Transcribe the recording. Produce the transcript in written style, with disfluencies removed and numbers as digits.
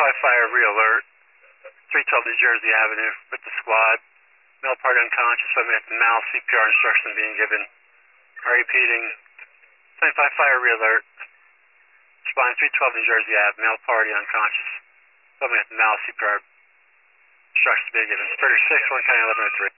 fire re-alert. 312 New Jersey Avenue with the squad. Male party unconscious, subject to now CPR instruction being given. Repeating. 25 fire re-alert. Responding 312 New Jersey Ave, male party unconscious. Subject to now CPR instructions being given. 36, 1 County 1103.